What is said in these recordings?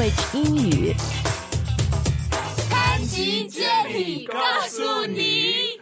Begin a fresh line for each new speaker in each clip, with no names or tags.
Language 英语。
潘吉接力告诉你。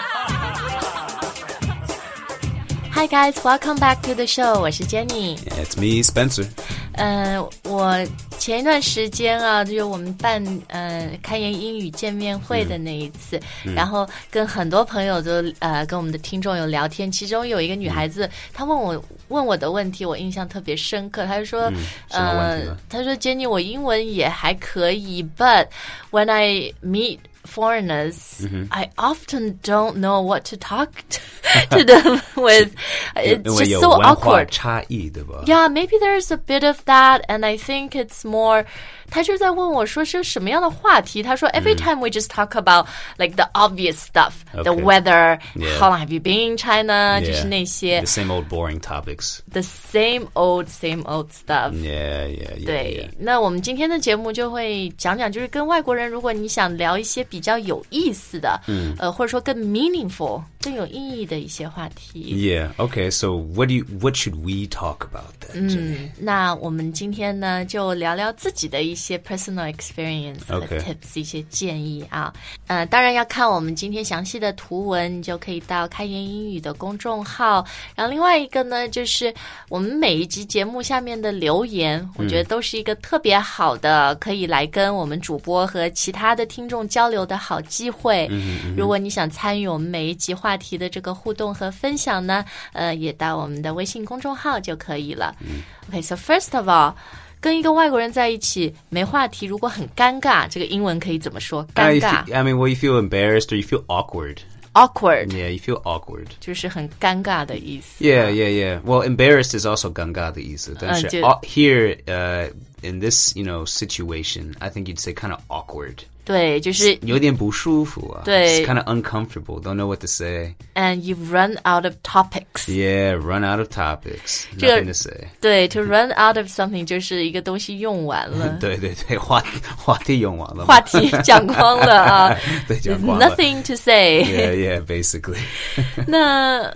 Hi guys, welcome back to the show. 我是 Jenny.
It's me, Spencer.
我前一段时间啊，就是我们办开言英语见面会的那一次，然后跟很多朋友都跟我们的听众有聊天，其中有一个女孩子，她问我的问题，我印象特别深刻。她就说，她说 Jenny 我英文也还可以 ，but when I meet foreigners, I often don't know what to talk to them with. It's just so awkward.
差异，对吧？
Yeah, maybe there's a bit of that, and I think it's more. 他就在问我说是什么样的话题。他说 every time we just talk about like the obvious stuff, the weather, how long have you been in China? 就是那些
the same old boring topics.
The same old stuff.
Yeah.
对，那我们今天的节目就会讲讲，就是跟外国人，如果你想聊一些比较有意思的，或者说更 meaningful、更有意义的一些话题。
Yeah. Okay. So what should we talk about then?
那我们今天呢，就聊聊自己的一些 personal experience 的 tips， 一些建议啊。当然要看我们今天详细的图文，你就可以到开言英语的公众号。然后另外一个呢，就是我们每一集节目下面的留言，我觉得都是一个特别好的，可以来跟我们主播和其他的听众交流的好机会。如果你想参与我们每一集话题的这个互动和分享呢，也到我们的微信公众号就可以了。Okay, so first of all, 跟一个外国人在一起没话题，如果很尴尬，这个英文可以怎么说？尴尬。
I mean, well, you feel embarrassed or you feel awkward.
Awkward.
Yeah, you feel awkward.
就是很尴尬的意思。
Yeah. Well, embarrassed is also 尴尬的意思。但是here, in this, situation, I think you'd say kind of awkward.
对，就是
有点不舒服啊。
对
It's kind of uncomfortable. Don't know what to say.
And you've run out of topics.
Yeah, run out of topics. Nothing to say.
对 to run out of something 就是一个东西用完了。
对，话题用完了。
话题讲光了啊。
对，讲光了。
There's nothing to say.
Yeah, basically.
那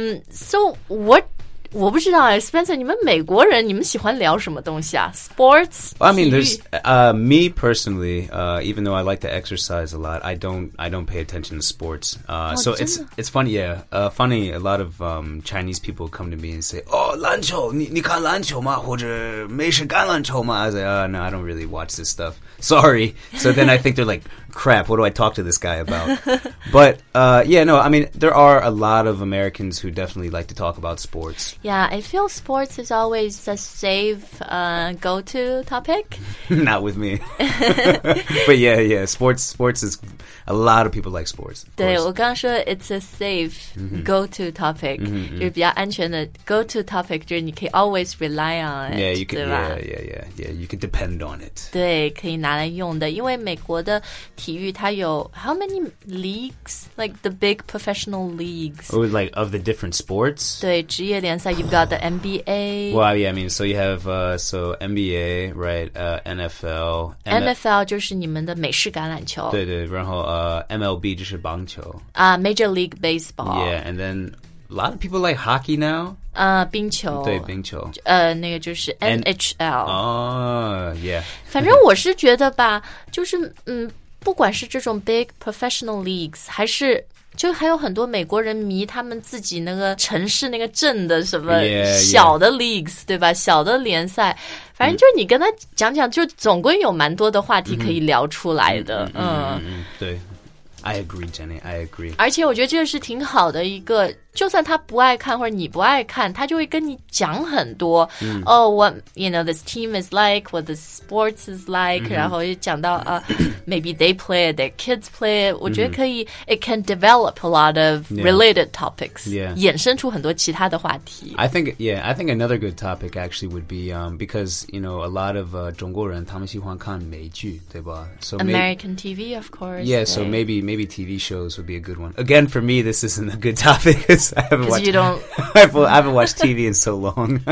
so what?我不知道Spencer 你们美国人你们喜欢聊什么东西啊 Sports?
I mean, there's me personally, even though I like to exercise a lot, I don't pay attention to sports. So it's funny, funny. A lot of Chinese people come to me and say, "Oh, 篮球，你看篮球吗？或者美式橄榄球吗?" I was like, "No, I don't really watch this stuff. Sorry." So then I think they're like, "Crap, what do I talk to this guy about?" But no, I mean, there are a lot of Americans who definitely like to talk about sports.
Yeah, I feel sports is always a safe go-to topic.
Not with me. But yeah, sports is a lot of people like sports.
对，我刚刚说 it's a safe go-to topic， 就是比较安全的 go-to topic， 就是你可以 always rely on it，
Yeah, you can,
对吧？
Yeah, you can depend on it.
对，可以拿来用的，因为美国的体育它有 how many leagues? Like the big professional leagues.
Oh, like of the different sports?
对，职业联赛 you've got the NBA.
Well, yeah, I mean, so you have so NBA, right? NFL.
NFL 就是你们的美式橄榄球。
对，然后MLB 就是棒球。
Major League Baseball.
Yeah, and then a lot of people like hockey now.
冰球。
对，冰球。
那个就是 NHL.
哦 yeah.
反正我是觉得吧，就是不管是这种 big professional leagues， 还有很多美国人迷他们自己那个城市那个镇的什么小的 leagues， 对吧？小的联赛，反正就是你跟他讲讲，就总归有蛮多的话题可以聊出来的。
对。I agree, Jenny. I agree.
而且我觉得这个是挺好的一个，就算他不爱看或者你不爱看，他就会跟你讲很多。what this team is like, what the sports is like，然后就讲到maybe they play it, their kids play it。我觉得可以，it can develop a lot of related topics， 衍生出很多其他的话题。
I think another good topic actually would be because a lot of 中国人他们喜欢看美劇，对吧？ So
American TV, of course.
Yeah, so maybe TV shows would be a good one. Again, for me, this isn't a good topic because I haven't watched. I haven't watched TV in so long.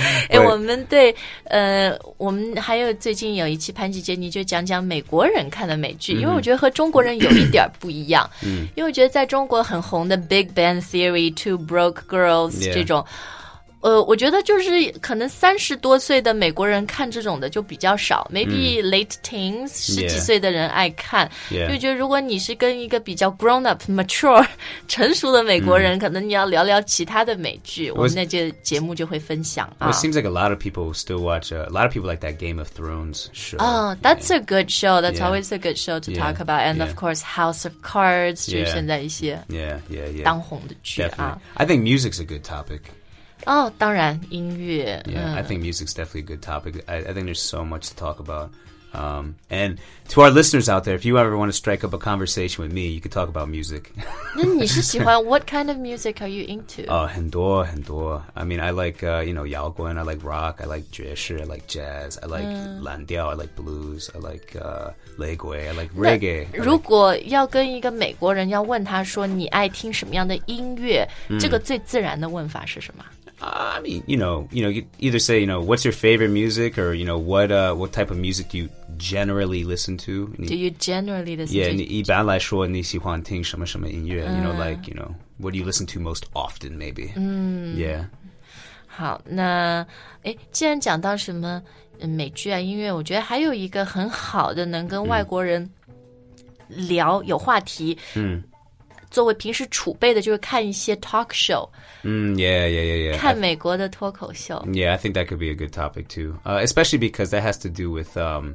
我们还有最近有一期潘吉杰尼就讲讲美国人看的美剧，因为我觉得和中国人有一点不一样。因为我觉得在中国很红的 Big Bang Theory, Two Broke Girls 这种。 我觉得就是可能30多岁的美国人看这种的就比较少 ，maybe late teens 10几岁的人爱看，就觉得如果你是跟一个比较 grown up mature 成熟的美国人，可能你要聊聊其他的美剧，我们那节目就会分享啊。
It seems like a lot of people still watch. A lot of people like that Game of Thrones show.
Oh, that's a good show. That's always a good show to talk about. And of course, House of Cards 就是现在一些当红的剧啊。
I think music's a good topic.
哦，当然音乐。
Yeah, I think music's definitely a good topic. I think there's so much to talk about. And to our listeners out there, if you ever want to strike up a conversation with me, you could talk about music.
那你是喜欢 what kind of music are you into?
很多。I mean, I like, 摇滚, I like rock, I like 爵士, I like jazz, I like 蓝调, I like blues, I like 雷鬼, I like reggae.
如果要跟一个美国人要问他说你爱听什么样的音乐，这个最自然的问法是什么
？I mean, you either say, what's your favorite music, or what type of music do you generally listen to?
Do you generally listen
to?
Yeah,
你一般来说你喜欢听什么什么音乐 what do you listen to most often, maybe? Yeah.
好，那既然讲到什么美剧啊音乐，我觉得还有一个很好的能跟外国人聊有话题。作为平时储备的就是看一些 talk show.
Yeah.
看美国的脱口秀。
Yeah, I think that could be a good topic too. Especially because that has to do with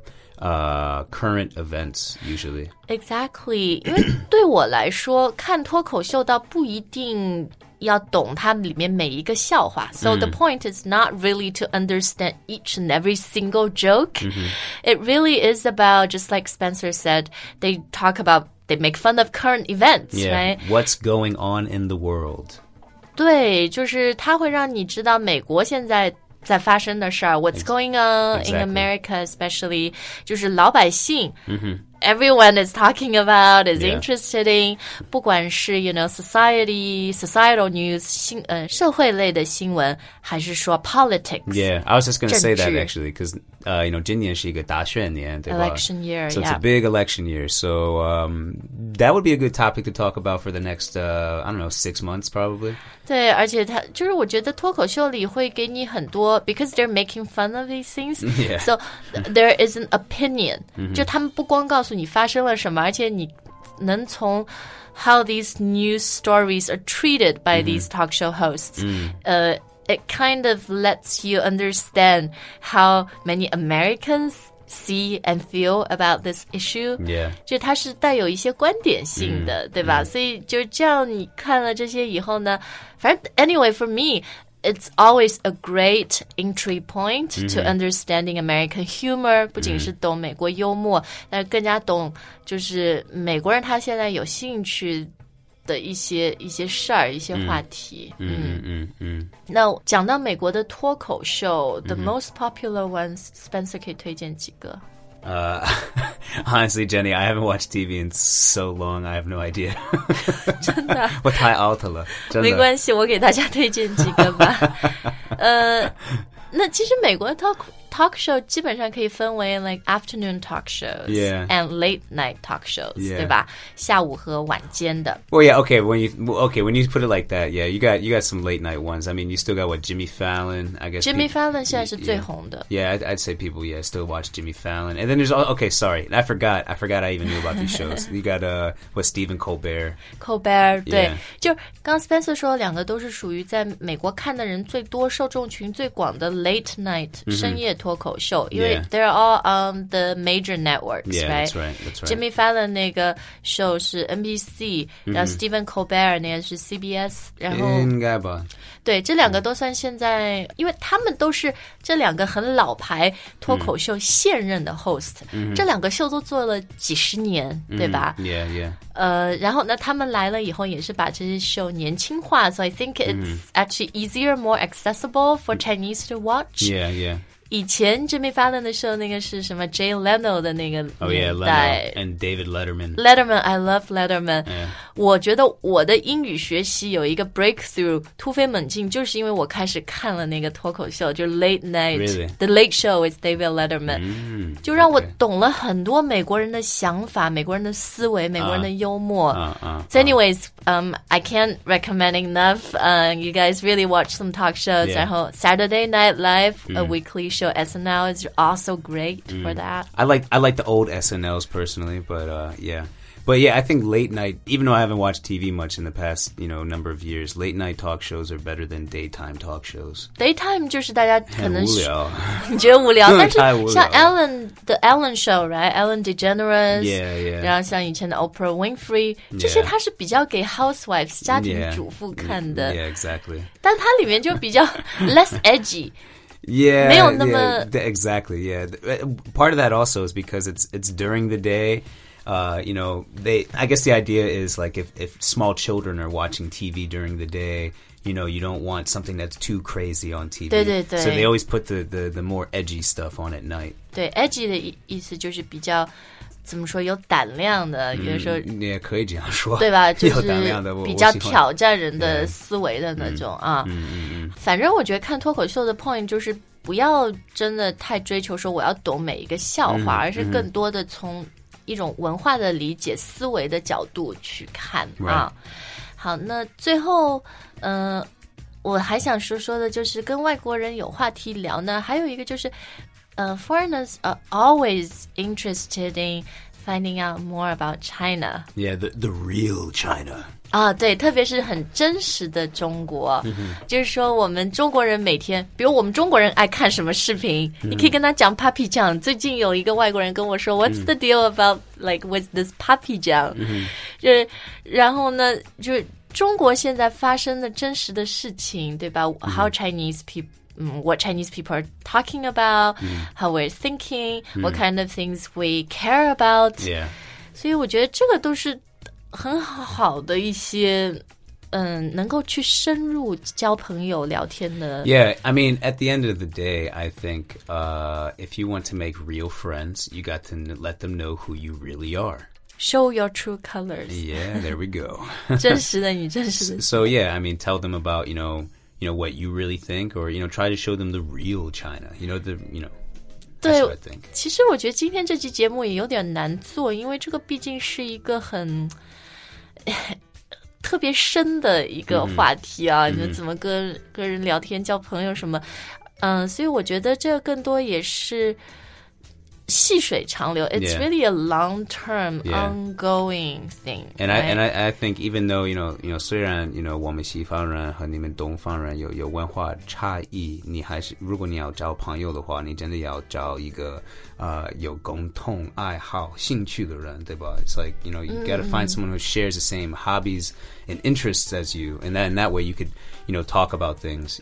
current events usually.
Exactly. 因为对我来说，看脱口秀倒不一定要懂它里面每一个笑话。So the point is not really to understand each and every single joke. It really is about, just like Spencer said, they make fun of current events, right?
What's going on in the world?
对，就是它会让你知道美国现在在发生的事儿 What's going on in America, especially 就是老百姓everyone is talking about, is interested in, 不管是 societal news 社會類的新聞，還是說 politics.
Yeah, I was just going to say that actually, because 今年是一個大選年，對吧？
Election year,
so it's a big election year. So that would be a good topic to talk about for the next, I don't know, 6 months probably.
对，而且它就是我觉得脱口秀里会给你很多 because they're making fun of these things. So there is an opinion. 就他们不光告诉你发生了什么，而且你能从 how these news stories are treated by these talk show hosts. It kind of lets you understand how many Americans see and feel about this issue. 就它是带有一些观点性的，对吧？所以就这样你看了这些以后呢，反正 anyway for me, it's always a great entry point to understanding American humor. 不仅是懂美国幽默，但更加懂就是美国人他现在有兴趣的一些事儿，一些话题。那讲到美国的脱口秀，the most popular ones, Spencer 可以推荐几个
？Honestly, Jenny, I haven't watched TV in so long. I have no idea.
真的？
我太 out 了，真的。
没关系，我给大家推荐几个吧。那其实美国的 talk show 基本上可以分为 like afternoon talk shows and late night talk shows, 对吧？下午和晚间的。
Well, yeah, okay. When you put it like that, yeah, you got some late night ones. I mean, you still got what Jimmy Fallon, I guess.
Jimmy Fallon 现在是最红的。
Yeah, I'd say people still watch Jimmy Fallon. And then there's sorry, I forgot I even knew about these shows. You got Stephen Colbert.
Colbert 对，就刚 Spencer 说两个都是属于在美国看的人最多、受众群最广的 late night 深夜脱口秀，因为 they're all on the major networks,
right?
That's right.
Jimmy
Fallon 那个 show 是 NBC，然后 Stephen Colbert 那个是 CBS， 然后
应该吧。
对，这两个都算现在，因为他们都是这两个很老牌脱口秀现任的 host，这两个秀都做了几十年，对吧
？Yeah.
然后呢，他们来了以后也是把这些秀年轻化 ，so I think it's actually easier, more accessible for Chinese to watch.
Yeah.
以前 Jimmy Fallon 的时候，那个是什么 Jay Leno 的那个年
代 and David Letterman.
I love Letterman. 我觉得我的英语学习有一个 breakthrough 突飞猛进，就是因为我开始看了那个脱口秀，就是 Late Night,
Really?
The Late Show with David Letterman. 就让我懂了很多美国人的想法、美国人的思维、美国人的幽默。So anyways, I can't recommend enough. You guys really watch some talk shows. 然后 Saturday Night Live, a weekly show, SNL is also great for that.
I like the old SNLs personally, but yeah.But yeah, I think late night, even though I haven't watched TV much in the past, number of years, late night talk shows are better than daytime talk shows.
Daytime 就是大家可能是
很无聊
你觉得无聊，但是
太无聊
像 The Ellen Show, right? Ellen DeGeneres,
yeah.
然后像以前的 Oprah Winfrey, 这些它是比较给 housewives 家庭主妇看的。
Yeah, exactly.
但它里面就比较 less edgy.Yeah, 没有那么
exactly. Yeah, part of that also is because it's during the day.I guess the idea is like if small children are watching TV during the day, you don't want something that's too crazy on TV.
对对对
So they always put the more edgy stuff on at night.
对 edgy 的意思就是比较怎么说有胆量的，有的时候
也可以这样说，
对吧？就是
有胆量的，
比较挑战人的思维的那种啊。反正我觉得看脱口秀的 point 就是不要真的太追求说我要懂每一个笑话，而是更多的从一种文化的理解思维的角度去看啊。好，那最后我还想说的就是跟外国人有话题聊呢，还有一个就是foreigners are always interested in finding out more about China.
Yeah, the real China.
啊，对，特别是很真实的中国，就是说我们中国人每天，比如我们中国人爱看什么视频，你可以跟他讲 Papi 酱。最近有一个外国人跟我说 ，What's the deal about like with this Papi 酱？就是然后呢，就是中国现在发生的真实的事情，对吧？How Chinese people.What Chinese people are talking about, how we're thinking, what kind of things we care about.
Yeah.
所以我觉得这个都是很好的一些能够去深入交朋友聊天的。
Yeah, I mean, at the end of the day, I think if you want to make real friends, you got to let them know who you really are.Show
your true colors.
Yeah, there we go.
真实的你，真实的。
So yeah, I mean, tell them about, what you really think, or, try to show them the real China.
That's
what I think.
其实我觉得今天这期节目也有点难做，因为这个毕竟是一个很特别深的一个话题啊，你怎么跟人聊天、交朋友什么，所以我觉得这个更多也是细水长流。It's really a long-term, ongoing thing.
And I think even though虽然我们西方人和你们东方人有文化差异，你还是如果你要交朋友的话，你真的要找一个有共同爱好、兴趣的人，对吧？ It's like you got to find someone who shares the same hobbies and interests as you, and then that way you could talk about things.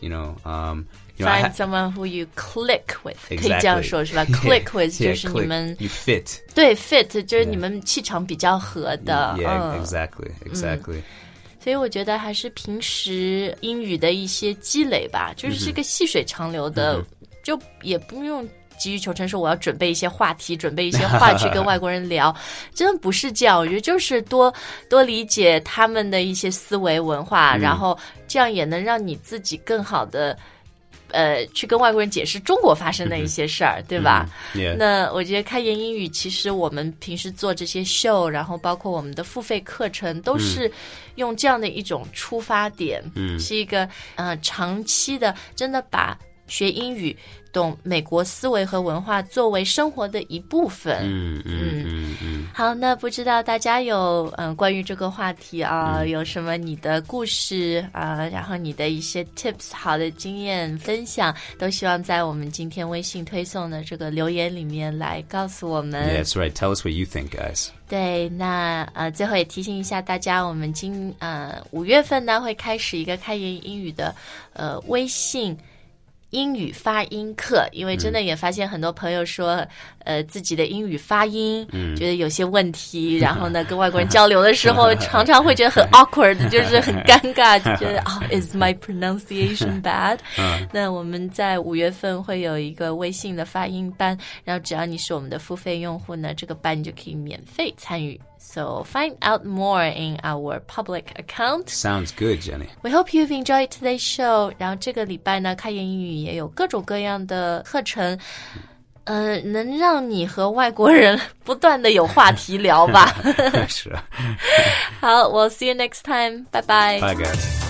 Find someone who you click with.
Exactly.
可以这样说是吧？Click with 就是你们
you fit.
对 fit 就是你们气场比较合的。
Yeah, exactly.
所以我觉得还是平时英语的一些积累吧，就是个细水长流的，就也不用急于求成说我要准备一些话题，准备一些话去跟外国人聊，真的不是这样。我觉得就是多理解他们的一些思维文化，然后这样也能让你自己更好的去跟外国人解释中国发生的一些事儿，对吧？那我觉得开言英语其实我们平时做这些秀，然后包括我们的付费课程，都是用这样的一种出发点，是一个长期的，真的把学英语懂美国思维和文化作为生活的一部分。好，那不知道大家有关于这个话题啊，有什么你的故事啊，然后你的一些 tips 好的经验分享，都希望在我们今天微信推送的这个留言里面来告诉我们。
Yeah, that's right. Tell us what you think, guys.
对，那最后也提醒一下大家，我们5月份呢会开始一个开言英语的微信英语发音课，因为真的也发现很多朋友说自己的英语发音觉得有些问题，然后呢跟外国人交流的时候常常会觉得很 awkward， 就是很尴尬，就觉得is my pronunciation bad？ 那我们在5月份会有一个微信的发音班，然后只要你是我们的付费用户呢，这个班你就可以免费参与。So find out more in our public account.
Sounds good, Jenny.
We hope you've enjoyed today's show. 然后这个礼拜呢，开言英语也有各种各样的课程。 能让你和外国人不断的有话题聊吧。
是。
好，we'll see you next time. Bye bye.
Bye guys.